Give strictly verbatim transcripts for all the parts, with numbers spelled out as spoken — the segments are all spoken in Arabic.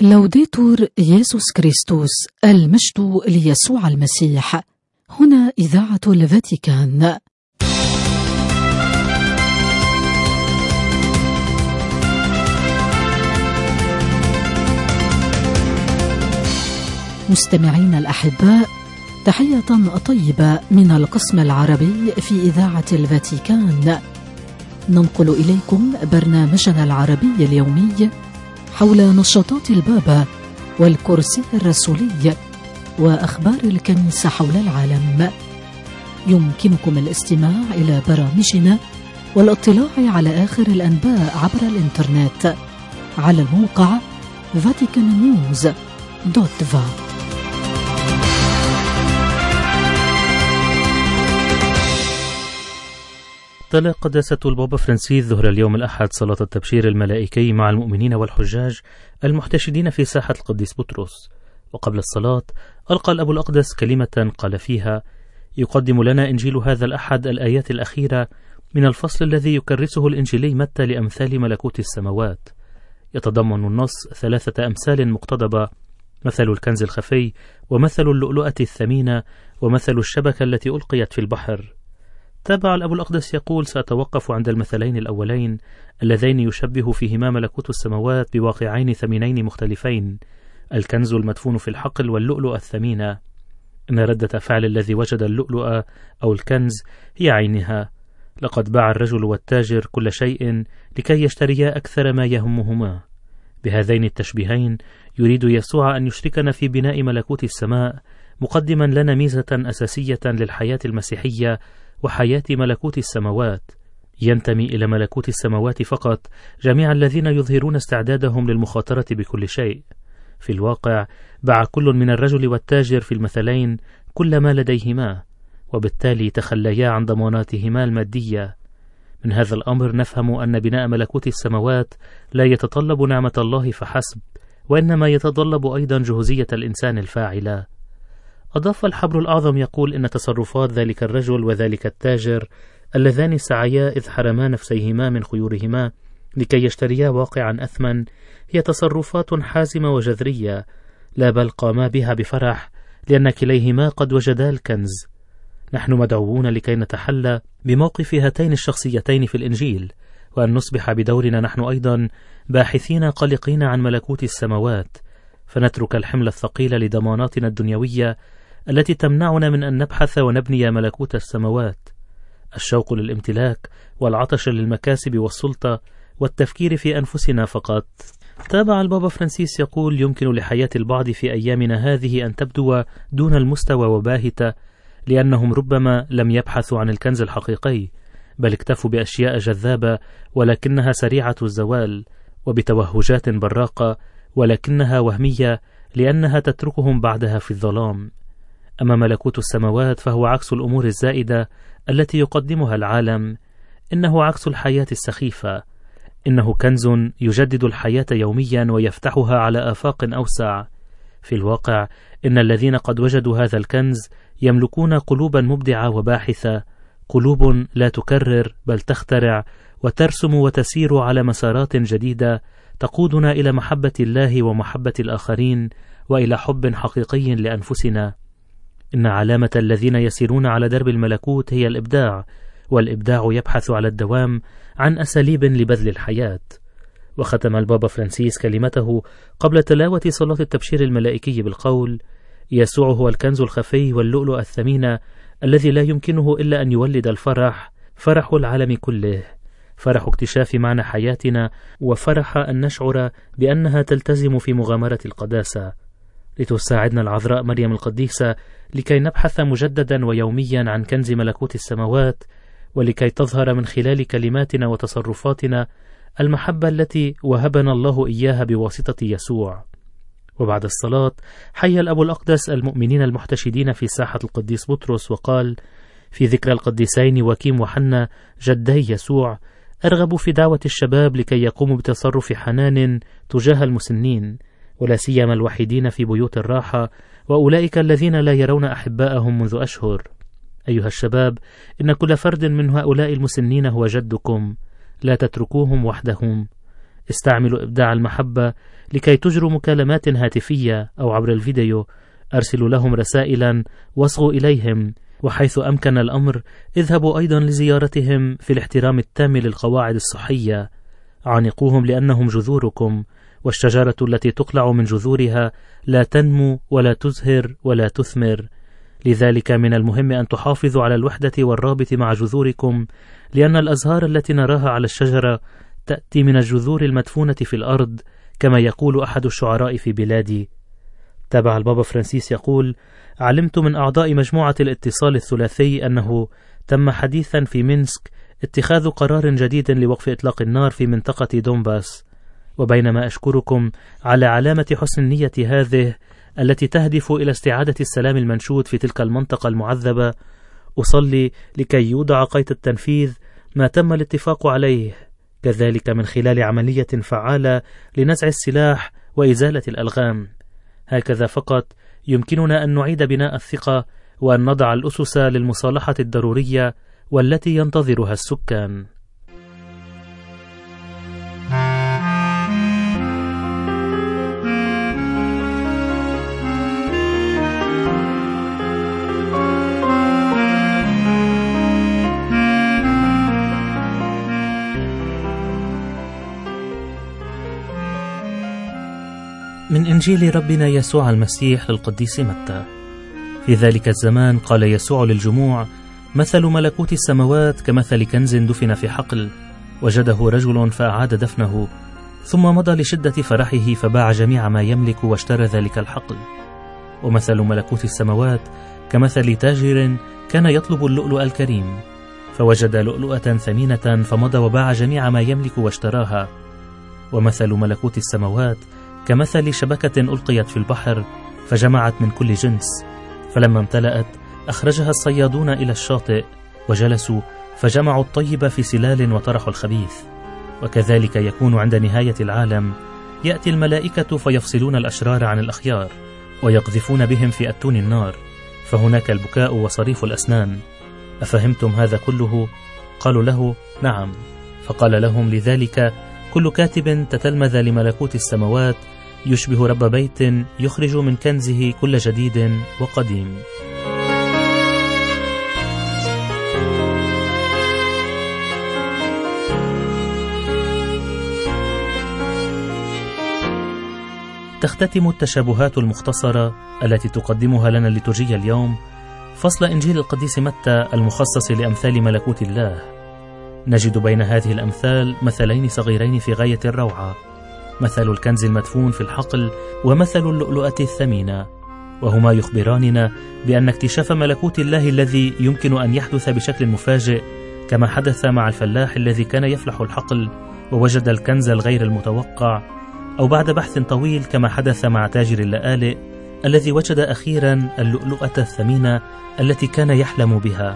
لوديتور يسوع كريستوس، المجد ليسوع المسيح. هنا إذاعة الفاتيكان. مستمعين الأحباء، تحية طيبة من القسم العربي في إذاعة الفاتيكان. ننقل إليكم برنامجنا العربي اليومي حول نشاطات البابا والكرسي الرسولي وأخبار الكنيسة حول العالم. يمكنكم الاستماع إلى برامجنا والاطلاع على آخر الأنباء عبر الإنترنت على الموقع فاتيكان نيوز دوت فا. تلا قداسة البابا فرانسيس ظهر اليوم الأحد صلاة التبشير الملائكي مع المؤمنين والحجاج المحتشدين في ساحة القديس بطرس. وقبل الصلاة ألقى الأب الأقدس كلمة قال فيها: يقدم لنا إنجيل هذا الأحد الآيات الأخيرة من الفصل الذي يكرسه الإنجيلي متى لأمثال ملكوت السماوات. يتضمن النص ثلاثة أمثال مقتضبة: مثل الكنز الخفي، ومثل اللؤلؤة الثمينة، ومثل الشبكة التي ألقيت في البحر. تابع الأب الأقدس يقول: سأتوقف عند المثلين الأولين اللذين يشبه فيهما ملكوت السماوات بواقعين ثمينين مختلفين، الكنز المدفون في الحقل واللؤلؤة الثمينة. إن ردة فعل الذي وجد اللؤلؤة أو الكنز هي عينها. لقد باع الرجل والتاجر كل شيء لكي يشتريا أكثر ما يهمهما. بهذين التشبيهين يريد يسوع أن يشركنا في بناء ملكوت السماء، مقدما لنا ميزة أساسية للحياة المسيحية وحياة ملكوت السماوات. ينتمي إلى ملكوت السماوات فقط جميع الذين يظهرون استعدادهم للمخاطرة بكل شيء. في الواقع باع كل من الرجل والتاجر في المثلين كل ما لديهما، وبالتالي تخليا عن ضماناتهما المادية. من هذا الأمر نفهم أن بناء ملكوت السماوات لا يتطلب نعمة الله فحسب، وإنما يتطلب أيضا جهوزية الإنسان الفاعلة. أضاف الحبر الأعظم يقول إن تصرفات ذلك الرجل وذلك التاجر اللذان سعيا إذ حرما نفسيهما من خيورهما لكي يشتريا واقعا أثمن هي تصرفات حازمة وجذرية، لا بل قاما بها بفرح لأن كليهما قد وجدا الكنز. نحن مدعوون لكي نتحلى بموقف هاتين الشخصيتين في الإنجيل، وأن نصبح بدورنا نحن أيضا باحثين قلقين عن ملكوت السماوات، فنترك الحمل الثقيل لضماناتنا الدنيوية التي تمنعنا من أن نبحث ونبني ملكوت السماوات. الشوق للامتلاك والعطش للمكاسب والسلطة والتفكير في أنفسنا فقط. تابع البابا فرانسيس يقول: يمكن لحياة البعض في أيامنا هذه أن تبدو دون المستوى وباهتة، لأنهم ربما لم يبحثوا عن الكنز الحقيقي، بل اكتفوا بأشياء جذابة ولكنها سريعة الزوال، وبتوهجات براقة ولكنها وهمية لأنها تتركهم بعدها في الظلام. أما ملكوت السماوات فهو عكس الأمور الزائدة التي يقدمها العالم. إنه عكس الحياة السخيفة. إنه كنز يجدد الحياة يوميا ويفتحها على آفاق أوسع. في الواقع إن الذين قد وجدوا هذا الكنز يملكون قلوبا مبدعة وباحثة، قلوب لا تكرر بل تخترع وترسم وتسير على مسارات جديدة تقودنا إلى محبة الله ومحبة الآخرين وإلى حب حقيقي لأنفسنا. إن علامة الذين يسيرون على درب الملكوت هي الإبداع، والإبداع يبحث على الدوام عن أساليب لبذل الحياة. وختم البابا فرانسيس كلمته قبل تلاوة صلاة التبشير الملائكي بالقول: يسوع هو الكنز الخفي واللؤلؤ الثمين الذي لا يمكنه إلا أن يولد الفرح، فرح العالم كله، فرح اكتشاف معنى حياتنا، وفرح أن نشعر بأنها تلتزم في مغامرة القداسة. لتساعدنا العذراء مريم القديسة لكي نبحث مجددا ويوميا عن كنز ملكوت السماوات، ولكي تظهر من خلال كلماتنا وتصرفاتنا المحبة التي وهبنا الله إياها بواسطة يسوع. وبعد الصلاة حيا الأب الأقدس المؤمنين المحتشدين في ساحة القديس بطرس وقال: في ذكرى القديسين واكيم وحنا جدي يسوع أرغب في دعوة الشباب لكي يقوموا بتصرف حنان تجاه المسنين، ولا سيما الوحيدين في بيوت الراحة، وأولئك الذين لا يرون أحباءهم منذ أشهر. أيها الشباب، إن كل فرد من هؤلاء المسنين هو جدكم، لا تتركوهم وحدهم. استعملوا إبداع المحبة لكي تجروا مكالمات هاتفية أو عبر الفيديو، أرسلوا لهم رسائلا واصغوا إليهم، وحيث أمكن الأمر اذهبوا أيضا لزيارتهم في الاحترام التام للقواعد الصحية. عانقوهم لأنهم جذوركم، والشجرة التي تقلع من جذورها لا تنمو ولا تزهر ولا تثمر. لذلك من المهم أن تحافظوا على الوحدة والرابط مع جذوركم، لأن الأزهار التي نراها على الشجرة تأتي من الجذور المدفونة في الأرض، كما يقول أحد الشعراء في بلادي. تابع البابا فرانسيس يقول: علمت من أعضاء مجموعة الاتصال الثلاثي أنه تم حديثا في مينسك اتخاذ قرار جديد لوقف إطلاق النار في منطقة دونباس. وبينما أشكركم على علامة حسن النية هذه التي تهدف إلى استعادة السلام المنشود في تلك المنطقة المعذبة، أصلي لكي يوضع قيد التنفيذ ما تم الاتفاق عليه، كذلك من خلال عملية فعالة لنزع السلاح وإزالة الألغام. هكذا فقط يمكننا أن نعيد بناء الثقة وأن نضع الأسس للمصالحة الضرورية والتي ينتظرها السكان. من إنجيل ربنا يسوع المسيح للقديس متى. في ذلك الزمان قال يسوع للجموع: مثل ملكوت السماوات كمثل كنز دفن في حقل، وجده رجل فأعاد دفنه، ثم مضى لشدة فرحه فباع جميع ما يملك واشترى ذلك الحقل. ومثل ملكوت السماوات كمثل تاجر كان يطلب اللؤلؤ الكريم، فوجد لؤلؤة ثمينة فمضى وباع جميع ما يملك واشتراها. ومثل ملكوت السماوات كمثل شبكة ألقيت في البحر فجمعت من كل جنس، فلما امتلأت أخرجها الصيادون إلى الشاطئ وجلسوا فجمعوا الطيب في سلال وطرحوا الخبيث. وكذلك يكون عند نهاية العالم، يأتي الملائكة فيفصلون الأشرار عن الأخيار ويقذفون بهم في أتون النار، فهناك البكاء وصريف الأسنان. أفهمتم هذا كله؟ قالوا له: نعم. فقال لهم: لذلك كل كاتب تتلمذ لملكوت السماوات يشبه رب بيت يخرج من كنزه كل جديد وقديم. تختتم التشابهات المختصرة التي تقدمها لنا الليتورجية اليوم فصل إنجيل القديس متى المخصص لأمثال ملكوت الله. نجد بين هذه الأمثال مثلين صغيرين في غاية الروعة، مثل الكنز المدفون في الحقل ومثل اللؤلؤة الثمينة، وهما يخبراننا بأن اكتشاف ملكوت الله الذي يمكن أن يحدث بشكل مفاجئ، كما حدث مع الفلاح الذي كان يفلح الحقل ووجد الكنز الغير المتوقع، أو بعد بحث طويل كما حدث مع تاجر اللآلئ الذي وجد أخيرا اللؤلؤة الثمينة التي كان يحلم بها.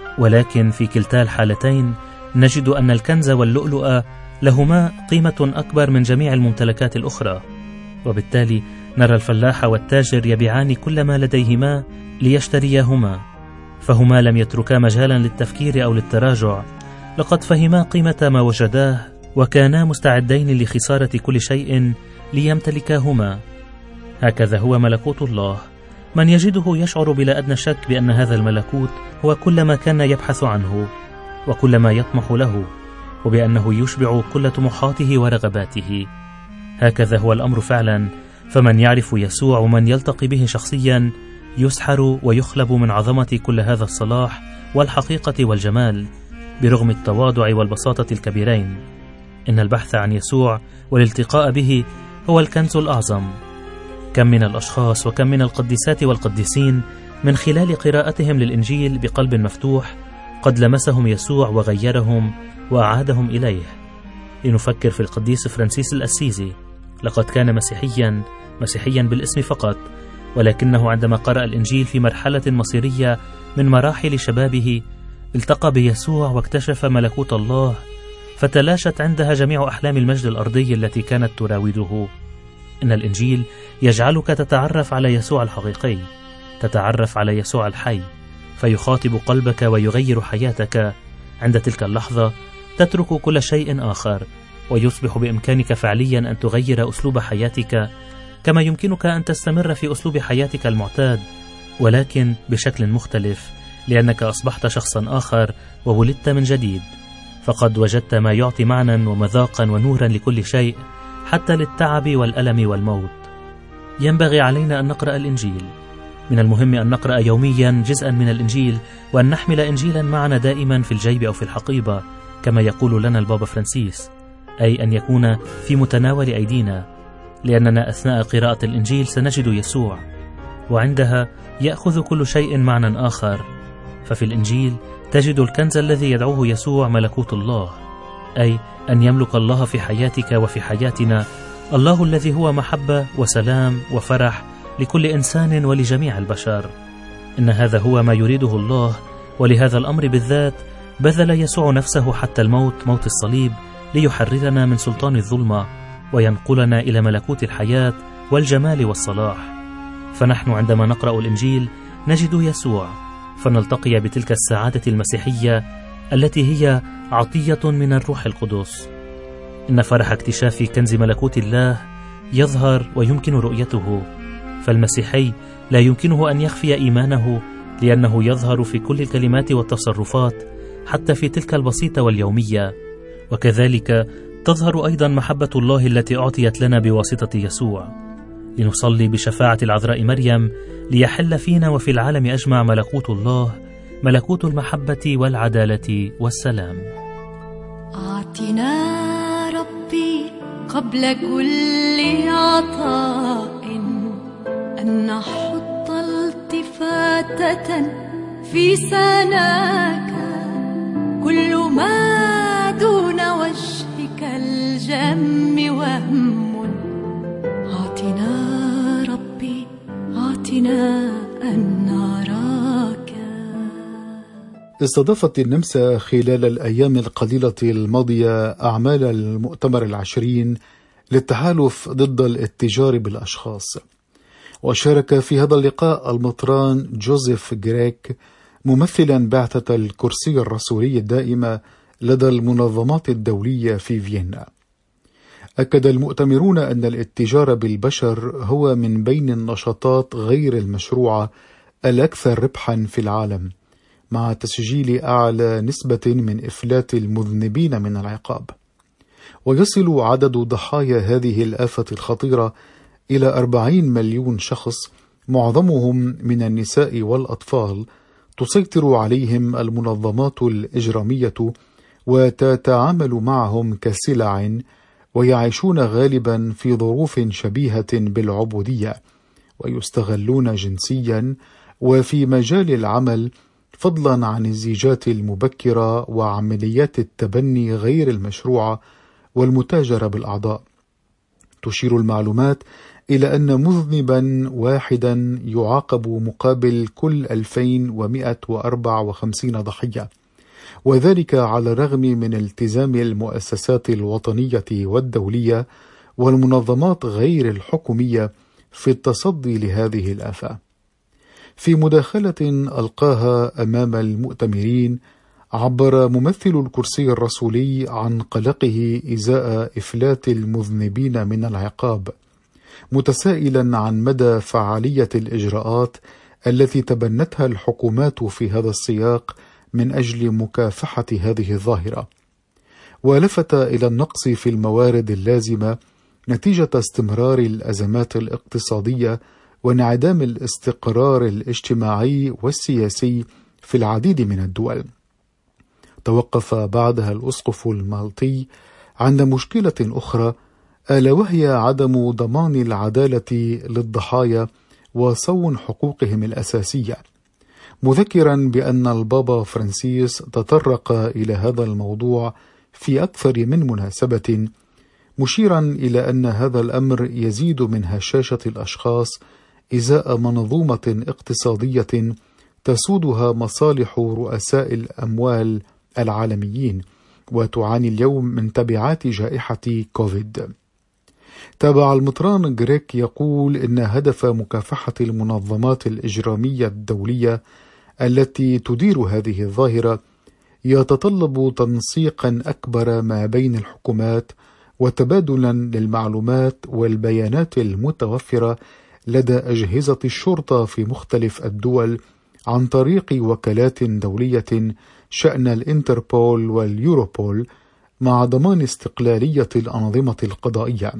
ولكن في كلتا الحالتين نجد أن الكنز واللؤلؤة لهما قيمة أكبر من جميع الممتلكات الأخرى، وبالتالي نرى الفلاح والتاجر يبيعان كل ما لديهما ليشترياهما، فهما لم يتركا مجالا للتفكير أو للتراجع، لقد فهما قيمة ما وجداه وكانا مستعدين لخسارة كل شيء ليمتلكاهما. هكذا هو ملكوت الله، من يجده يشعر بلا أدنى شك بأن هذا الملكوت هو كل ما كان يبحث عنه وكل ما يطمح له، وبأنه يشبع كل طموحاته ورغباته. هكذا هو الأمر فعلا، فمن يعرف يسوع ومن يلتقي به شخصيا يسحر ويخلب من عظمة كل هذا الصلاح والحقيقة والجمال، برغم التواضع والبساطة الكبيرين. إن البحث عن يسوع والالتقاء به هو الكنز الأعظم. كم من الأشخاص وكم من القديسات والقديسين من خلال قراءتهم للإنجيل بقلب مفتوح قد لمسهم يسوع وغيرهم وأعادهم إليه. لنفكر في القديس فرانسيس الأسيزي، لقد كان مسيحيا مسيحيا بالاسم فقط، ولكنه عندما قرأ الإنجيل في مرحلة مصيرية من مراحل شبابه التقى بيسوع واكتشف ملكوت الله، فتلاشت عندها جميع أحلام المجد الأرضي التي كانت تراوده. إن الإنجيل يجعلك تتعرف على يسوع الحقيقي، تتعرف على يسوع الحي، فيخاطب قلبك ويغير حياتك. عند تلك اللحظة تترك كل شيء آخر، ويصبح بإمكانك فعليا أن تغير أسلوب حياتك، كما يمكنك أن تستمر في أسلوب حياتك المعتاد، ولكن بشكل مختلف، لأنك أصبحت شخصا آخر وولدت من جديد. فقد وجدت ما يعطي معنى ومذاقا ونورا لكل شيء، حتى للتعب والألم والموت. ينبغي علينا أن نقرأ الإنجيل. من المهم أن نقرأ يوميا جزءا من الإنجيل، وأن نحمل إنجيلا معنا دائما في الجيب أو في الحقيبة، كما يقول لنا البابا فرانسيس، أي أن يكون في متناول أيدينا، لأننا أثناء قراءة الإنجيل سنجد يسوع، وعندها يأخذ كل شيء معنى آخر. ففي الإنجيل تجد الكنز الذي يدعوه يسوع ملكوت الله، أي أن يملك الله في حياتك وفي حياتنا، الله الذي هو محبة وسلام وفرح لكل إنسان ولجميع البشر. إن هذا هو ما يريده الله، ولهذا الأمر بالذات بذل يسوع نفسه حتى الموت، موت الصليب، ليحررنا من سلطان الظلمة وينقلنا إلى ملكوت الحياة والجمال والصلاح. فنحن عندما نقرأ الإنجيل نجد يسوع، فنلتقي بتلك السعادة المسيحية التي هي عطية من الروح القدس. إن فرح اكتشاف كنز ملكوت الله يظهر ويمكن رؤيته، فالمسيحي لا يمكنه أن يخفي إيمانه، لأنه يظهر في كل الكلمات والتصرفات، حتى في تلك البسيطة واليومية. وكذلك تظهر أيضا محبة الله التي أعطيت لنا بواسطة يسوع، لنصلي بشفاعة العذراء مريم ليحل فينا وفي العالم أجمع ملكوت الله، ملكوت المحبة والعدالة والسلام. أعطنا ربي قبل كل عطاء أن نحط التفاتة في سناك، كل ما دون وجهك الجم وهم. أعطنا ربي أعطنا أن نراك. استضافت النمسا خلال الأيام القليلة الماضية أعمال المؤتمر العشرين للتحالف ضد الاتجار بالأشخاص، وشارك في هذا اللقاء المطران جوزيف غريك ممثلا بعثة الكرسي الرسولي الدائمة لدى المنظمات الدولية في فيينا. أكد المؤتمرون أن الاتجار بالبشر هو من بين النشاطات غير المشروعة الأكثر ربحا في العالم، مع تسجيل أعلى نسبة من إفلات المذنبين من العقاب. ويصل عدد ضحايا هذه الآفة الخطيرة إلى أربعين مليون شخص، معظمهم من النساء والأطفال، تسيطر عليهم المنظمات الإجرامية وتتعامل معهم كسلع، ويعيشون غالبا في ظروف شبيهة بالعبودية، ويستغلون جنسيا وفي مجال العمل، فضلا عن الزيجات المبكرة وعمليات التبني غير المشروعة والمتاجرة بالأعضاء. تشير المعلومات إلى أن مذنبا واحدا يعاقب مقابل كل ألفين ومئة وأربعة وخمسين ضحية، وذلك على الرغم من التزام المؤسسات الوطنية والدولية والمنظمات غير الحكومية في التصدي لهذه الآفة. في مداخلة ألقاها أمام المؤتمرين، عبر ممثل الكرسي الرسولي عن قلقه إزاء إفلات المذنبين من العقاب، متسائلا عن مدى فعالية الإجراءات التي تبنتها الحكومات في هذا السياق من أجل مكافحة هذه الظاهرة. ولفت إلى النقص في الموارد اللازمة نتيجة استمرار الأزمات الاقتصادية وانعدام الاستقرار الاجتماعي والسياسي في العديد من الدول. توقف بعدها الأسقف المالطي عند مشكلة أخرى، ألا وهي عدم ضمان العدالة للضحايا وصون حقوقهم الأساسية، مذكرا بأن البابا فرانسيس تطرق إلى هذا الموضوع في أكثر من مناسبة، مشيرا إلى أن هذا الأمر يزيد من هشاشة الأشخاص إزاء منظومة اقتصادية تسودها مصالح رؤساء الأموال العالميين، وتعاني اليوم من تبعات جائحة كوفيد. تابع المطران غريك يقول إن هدف مكافحة المنظمات الإجرامية الدولية التي تدير هذه الظاهرة يتطلب تنسيقا أكبر ما بين الحكومات وتبادلا للمعلومات والبيانات المتوفرة لدى أجهزة الشرطة في مختلف الدول عن طريق وكالات دولية شأن الإنتربول واليوروبول، مع ضمان استقلالية الأنظمة القضائية.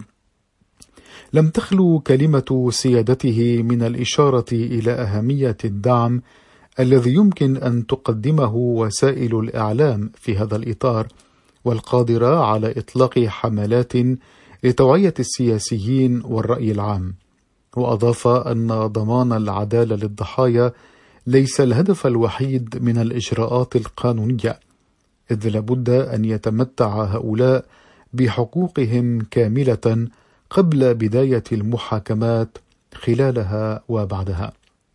لم تخلو كلمة سيادته من الإشارة إلى أهمية الدعم الذي يمكن أن تقدمه وسائل الإعلام في هذا الإطار، والقادرة على إطلاق حملات لتوعية السياسيين والرأي العام. وأضاف أن ضمان العدالة للضحايا ليس الهدف الوحيد من الإجراءات القانونية، إذ لابد أن يتمتع هؤلاء بحقوقهم كاملة قبل بداية المحاكمات، خلالها وبعدها.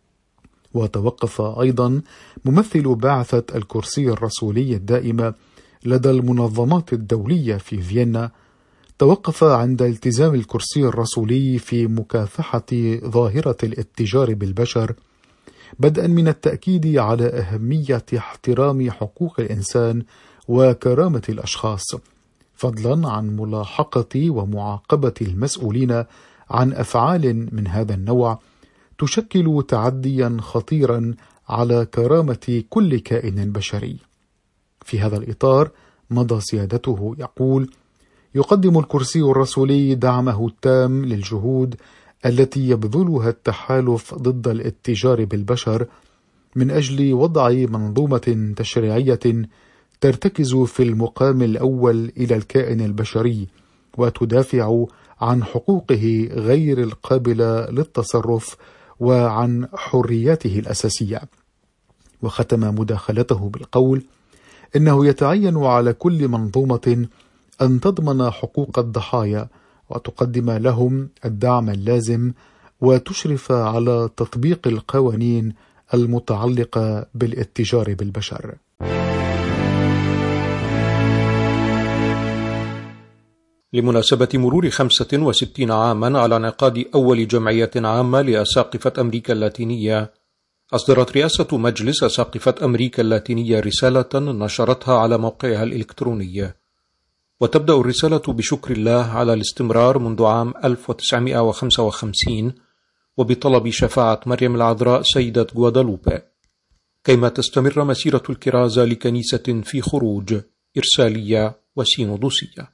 وتوقف أيضا ممثل بعثة الكرسي الرسولي الدائمة لدى المنظمات الدولية في فيينا، توقف عند التزام الكرسي الرسولي في مكافحة ظاهرة الاتجار بالبشر، بدءا من التأكيد على أهمية احترام حقوق الإنسان وكرامة الأشخاص، فضلا عن ملاحقة ومعاقبة المسؤولين عن أفعال من هذا النوع تشكل تعديا خطيرا على كرامة كل كائن بشري. في هذا الإطار مضى سيادته يقول: يقدم الكرسي الرسولي دعمه التام للجهود التي يبذلها التحالف ضد الاتجار بالبشر من أجل وضع منظومة تشريعية ترتكز في المقام الأول إلى الكائن البشري وتدافع عن حقوقه غير القابلة للتصرف وعن حرياته الأساسية. وختم مداخلته بالقول: إنه يتعين على كل منظومة أن تضمن حقوق الضحايا وتقدم لهم الدعم اللازم وتشرف على تطبيق القوانين المتعلقة بالاتجار بالبشر. لمناسبة مرور خمسة وستين عاما على انعقاد أول جمعية عامة لأساقفة أمريكا اللاتينية، أصدرت رئاسة مجلس أساقفة أمريكا اللاتينية رسالة نشرتها على موقعها الإلكتروني. وتبدأ الرسالة بشكر الله على الاستمرار منذ عام ألف وتسعمائة وخمسة وخمسين وبطلب شفاعة مريم العذراء سيدة غوادالوبي كيما تستمر مسيرة الكرازة لكنيسة في خروج إرسالية وسينودوسية.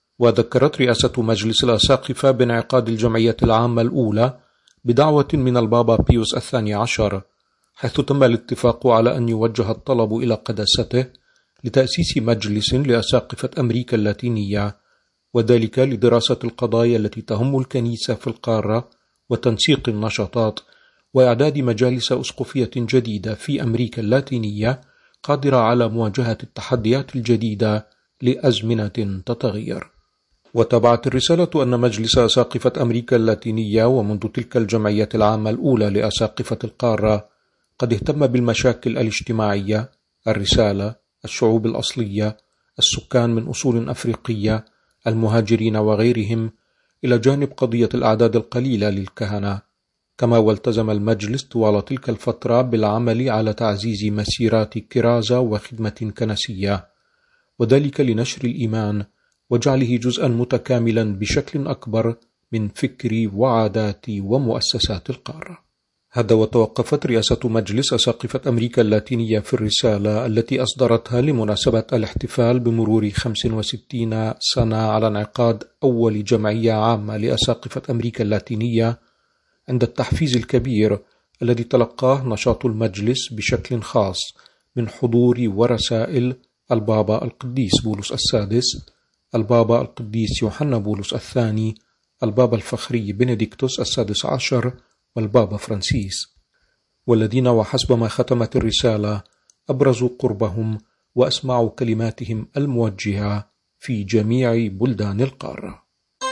وذكرت رئاسة مجلس الأساقفة بانعقاد الجمعية العامة الأولى بدعوة من البابا بيوس الثاني عشر، حيث تم الاتفاق على أن يوجه الطلب إلى قداسته لتأسيس مجلس لأساقفة أمريكا اللاتينية، وذلك لدراسة القضايا التي تهم الكنيسة في القارة وتنسيق النشاطات وإعداد مجالس أسقفية جديدة في أمريكا اللاتينية قادرة على مواجهة التحديات الجديدة لأزمنة تتغير. وتبعت الرسالة أن مجلس أساقفة أمريكا اللاتينية ومنذ تلك الجمعية العامة الأولى لأساقفة القارة قد اهتم بالمشاكل الاجتماعية، الرسالة، الشعوب الأصلية، السكان من أصول أفريقية، المهاجرين وغيرهم، إلى جانب قضية الأعداد القليلة للكهنة. كما والتزم المجلس طوال تلك الفترة بالعمل على تعزيز مسيرات كرازة وخدمة كنسية، وذلك لنشر الإيمان وجعله جزءا متكاملا بشكل أكبر من فكر وعادات ومؤسسات القارة. هذا وتوقفت رئاسة مجلس أساقفة أمريكا اللاتينية في الرسالة التي أصدرتها لمناسبة الاحتفال بمرور خمس وستين سنة على انعقاد أول جمعية عامة لأساقفة أمريكا اللاتينية، عند التحفيز الكبير الذي تلقاه نشاط المجلس بشكل خاص من حضور ورسائل البابا القديس بولس السادس، البابا القديس يوحنا بولس الثاني، البابا الفخري بنديكتوس السادس عشر، والبابا فرانسيس، والذين وحسب ما ختمت الرسالة أبرزوا قربهم وأسمعوا كلماتهم الموجهة في جميع بلدان القارة.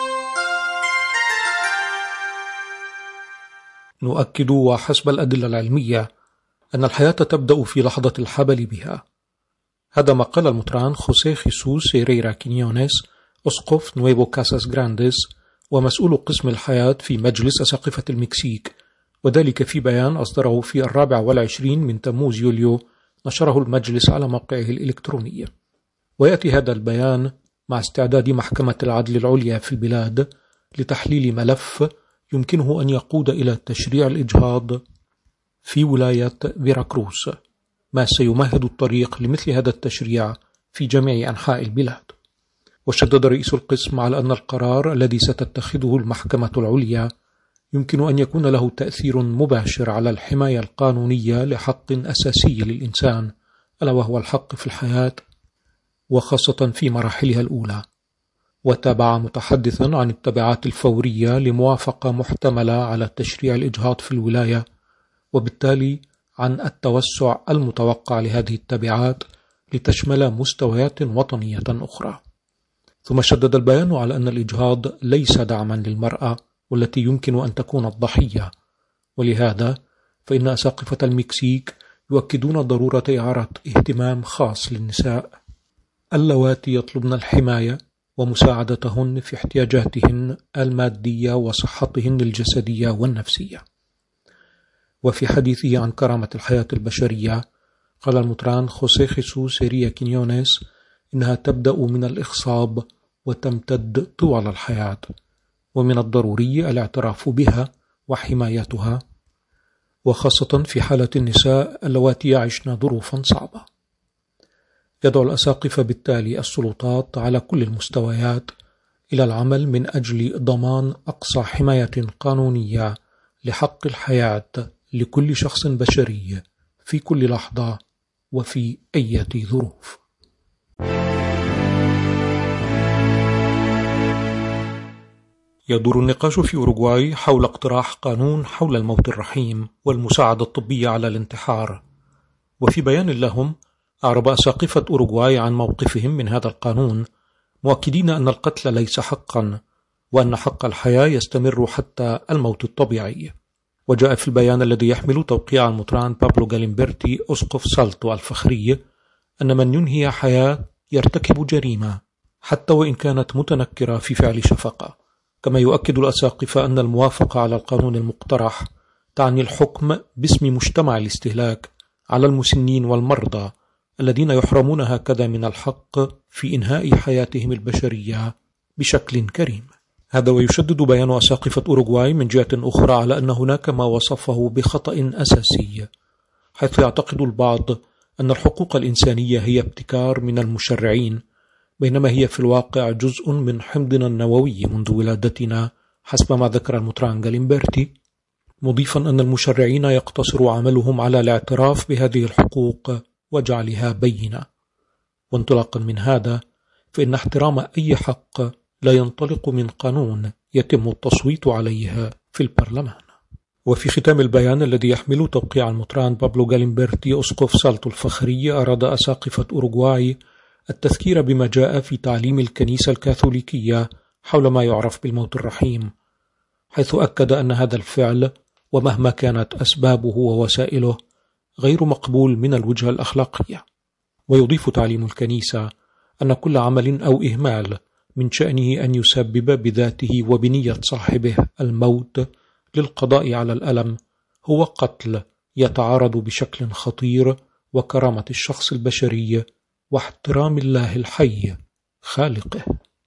نؤكد وحسب الأدلة العلمية أن الحياة تبدأ في لحظة الحبل بها. هذا ما قال المطران خوسيه خيسوس سيريرا كينيونيس أسقف نويفو كاساس جرانديس ومسؤول قسم الحياة في مجلس أساقفة المكسيك، وذلك في بيان أصدره في الرابع والعشرين من تموز يوليو نشره المجلس على موقعه الإلكتروني. ويأتي هذا البيان مع استعداد محكمة العدل العليا في البلاد لتحليل ملف يمكنه أن يقود إلى تشريع الإجهاض في ولاية فيراكروس، ما سيمهد الطريق لمثل هذا التشريع في جميع أنحاء البلاد. وشدد رئيس القسم على أن القرار الذي ستتخذه المحكمة العليا يمكن أن يكون له تأثير مباشر على الحماية القانونية لحق أساسي للإنسان، ألا وهو الحق في الحياة، وخاصة في مراحلها الأولى. وتابع متحدثا عن التبعات الفورية لموافقة محتملة على تشريع الإجهاض في الولاية، وبالتالي عن التوسع المتوقع لهذه التبعات لتشمل مستويات وطنية أخرى. ثم شدد البيان على أن الإجهاض ليس دعما للمرأة والتي يمكن أن تكون الضحية، ولهذا فإن أساقفة المكسيك يؤكدون ضرورة إعارة اهتمام خاص للنساء اللواتي يطلبن الحماية ومساعدتهن في احتياجاتهن المادية وصحتهن الجسدية والنفسية. وفي حديثه عن كرامة الحياة البشرية قال المطران خوسيه خيسوس هيريا كينيونيس إنها تبدأ من الإخصاب وتمتد طوال الحياة، ومن الضروري الاعتراف بها وحمايتها، وخاصة في حالة النساء اللواتي يعيشن ظروفا صعبة. يدعو الأساقفة بالتالي السلطات على كل المستويات إلى العمل من أجل ضمان أقصى حماية قانونية لحق الحياة لكل شخص بشري في كل لحظة وفي أي ظروف. يدور النقاش في أوروغواي حول اقتراح قانون حول الموت الرحيم والمساعدة الطبية على الانتحار. وفي بيان لهم أعرب أساقفة أوروغواي عن موقفهم من هذا القانون، مؤكدين أن القتل ليس حقا، وأن حق الحياة يستمر حتى الموت الطبيعي. وجاء في البيان الذي يحمل توقيع المطران بابلو غاليمبرتي أسقف سالتو الفخري أن من ينهي حياة يرتكب جريمة حتى وإن كانت متنكرة في فعل شفقة. كما يؤكد الأساقفة أن الموافقة على القانون المقترح تعني الحكم باسم مجتمع الاستهلاك على المسنين والمرضى الذين يحرمون هكذا من الحق في إنهاء حياتهم البشرية بشكل كريم. هذا ويشدد بيان أساقفة أوروغواي من جهة أخرى على أن هناك ما وصفه بخطأ أساسي، حيث يعتقد البعض أن الحقوق الإنسانية هي ابتكار من المشرعين، بينما هي في الواقع جزء من حمضنا النووي منذ ولادتنا حسب ما ذكر المطران غاليمبرتي، مضيفا أن المشرعين يقتصر عملهم على الاعتراف بهذه الحقوق وجعلها بينة. وانطلاقا من هذا فإن احترام أي حق لا ينطلق من قانون يتم التصويت عليه في البرلمان. وفي ختام البيان الذي يحمل توقيع المطران بابلو غاليمبرتي أسقف سالتو الفخري، أراد أساقفة أوروغواي التذكير بما جاء في تعليم الكنيسة الكاثوليكية حول ما يعرف بالموت الرحيم، حيث أكد أن هذا الفعل ومهما كانت أسبابه ووسائله غير مقبول من الوجهة الأخلاقية. ويضيف تعليم الكنيسة أن كل عمل أو إهمال من شأنه أن يسبب بذاته وبنية صاحبه الموت للقضاء على الألم هو قتل يتعارض بشكل خطير وكرامة الشخص البشري واحترام الله الحي خالقه.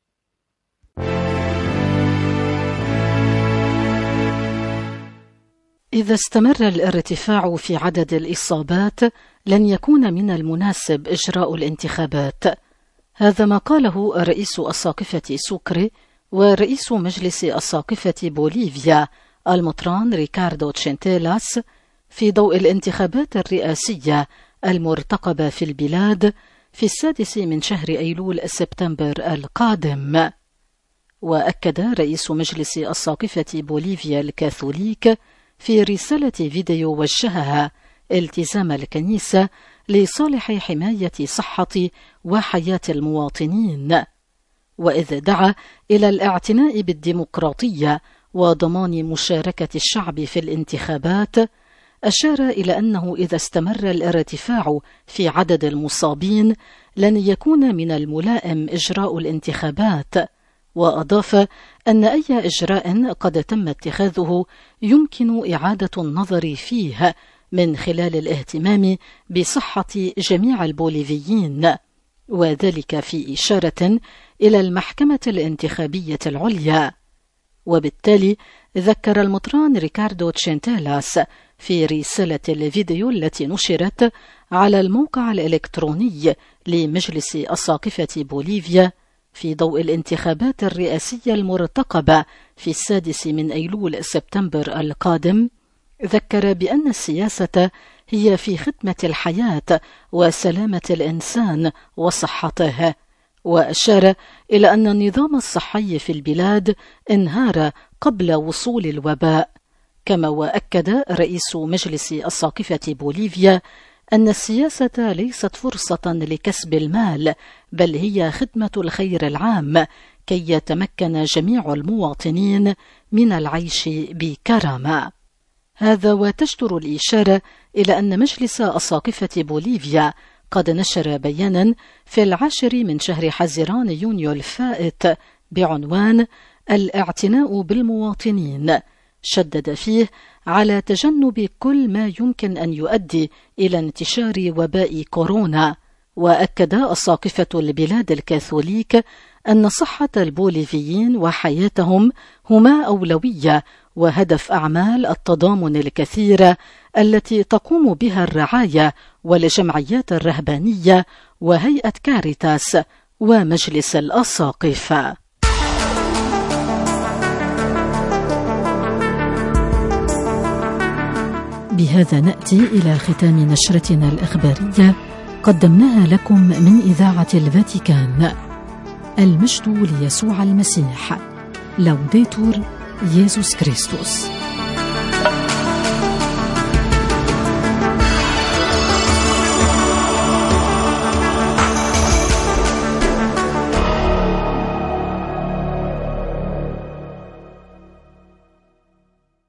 إذا استمر الارتفاع في عدد الإصابات لن يكون من المناسب إجراء الانتخابات. هذا ما قاله رئيس أساقفة سوكري ورئيس مجلس أساقفة بوليفيا المطران ريكاردو تشينتيلاس في ضوء الانتخابات الرئاسية المرتقبة في البلاد في السادس من شهر أيلول سبتمبر القادم. وأكد رئيس مجلس أساقفة بوليفيا الكاثوليك في رسالة فيديو وجهها التزام الكنيسة لصالح حماية صحة وحياة المواطنين، وإذ دعا إلى الاعتناء بالديمقراطية وضمان مشاركة الشعب في الانتخابات، أشار إلى أنه إذا استمر الارتفاع في عدد المصابين لن يكون من الملائم إجراء الانتخابات، وأضاف أن أي إجراء قد تم اتخاذه يمكن إعادة النظر فيه من خلال الاهتمام بصحة جميع البوليفيين، وذلك في إشارة إلى المحكمة الانتخابية العليا. وبالتالي ذكر المطران ريكاردو تشينتيلاس في رسالة الفيديو التي نشرت على الموقع الإلكتروني لمجلس أساقفة بوليفيا في ضوء الانتخابات الرئاسية المرتقبة في السادس من أيلول سبتمبر القادم، ذكر بأن السياسة هي في خدمة الحياة وسلامة الإنسان وصحته، وأشار إلى أن النظام الصحي في البلاد انهار قبل وصول الوباء. كما وأكد رئيس مجلس أساقفة بوليفيا أن السياسة ليست فرصة لكسب المال، بل هي خدمة الخير العام كي يتمكن جميع المواطنين من العيش بكرامة. هذا وتجدر الإشارة إلى أن مجلس أساقفة بوليفيا قد نشر بيانا في العاشر من شهر حزيران يونيو الفائت بعنوان الاعتناء بالمواطنين، شدد فيه على تجنب كل ما يمكن أن يؤدي إلى انتشار وباء كورونا. وأكد أساقفة البلاد الكاثوليك أن صحة البوليفيين وحياتهم هما أولوية وهدف أعمال التضامن الكثيرة التي تقوم بها الرعاية والجمعيات الرهبانية وهيئة كاريتاس ومجلس الأساقفة. بهذا نأتي إلى ختام نشرتنا الإخبارية قدمناها لكم من إذاعة الفاتيكان. المجد ليسوع المسيح. لوديتور يسوع كريستوس.